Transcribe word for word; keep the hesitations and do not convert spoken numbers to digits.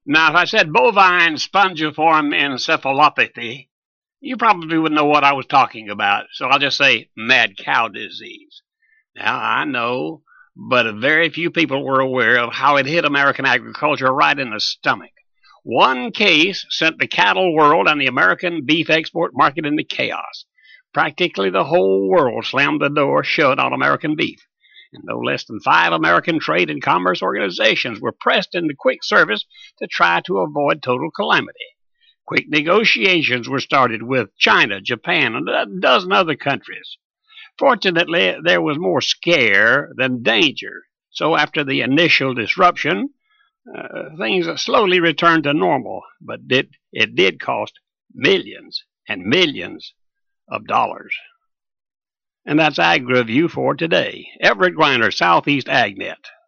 Now, if I said bovine spongiform encephalopathy, you probably wouldn't know what I was talking about, so I'll just say mad cow disease. Now, I know, but very few people were aware of how it hit American agriculture right in the stomach. One case sent the cattle world and the American beef export market into chaos. Practically the whole world slammed the door shut on American beef, and no less than five American trade and commerce organizations were pressed into quick service to try to avoid total calamity. Quick negotiations were started with China, Japan, and a dozen other countries. Fortunately, there was more scare than danger, so after the initial disruption, uh, things slowly returned to normal, but it, it did cost millions and millions of dollars. And that's Ag Review for today. Everett Griner, Southeast AgNet.